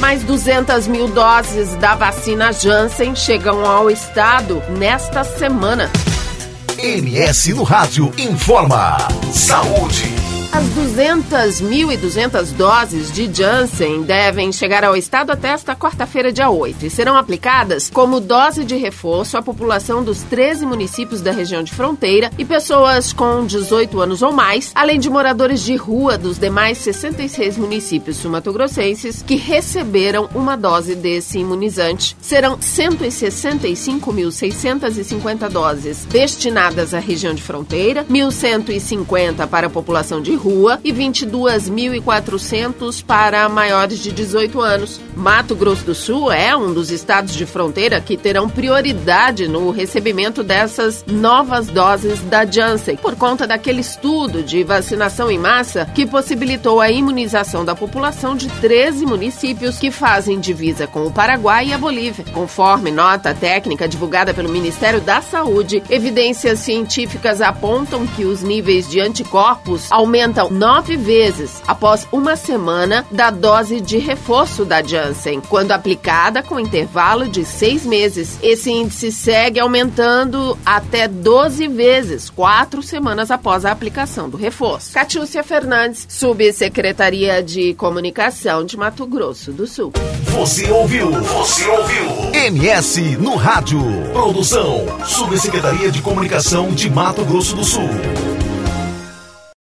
Mais 200 mil doses da vacina Janssen chegam ao estado nesta semana. MS no Rádio informa. Saúde. As 200.200 doses de Janssen devem chegar ao estado até esta quarta-feira, dia 8, e serão aplicadas como dose de reforço à população dos 13 municípios da região de fronteira e pessoas com 18 anos ou mais, além de moradores de rua dos demais 66 municípios sul-mato-grossenses que receberam uma dose desse imunizante. Serão 165.650 doses destinadas à região de fronteira, 1.150 para a população de rua e 22.400 para maiores de 18 anos. Mato Grosso do Sul é um dos estados de fronteira que terão prioridade no recebimento dessas novas doses da Janssen, por conta daquele estudo de vacinação em massa que possibilitou a imunização da população de 13 municípios que fazem divisa com o Paraguai e a Bolívia. Conforme nota técnica divulgada pelo Ministério da Saúde, evidências científicas apontam que os níveis de anticorpos aumentam 9 vezes após uma semana da dose de reforço da Janssen, quando aplicada com intervalo de 6 meses. Esse índice segue aumentando até 12 vezes, 4 semanas após a aplicação do reforço. Catiúcia Fernandes, Subsecretaria de Comunicação de Mato Grosso do Sul. Você ouviu? MS no Rádio. Produção, Subsecretaria de Comunicação de Mato Grosso do Sul.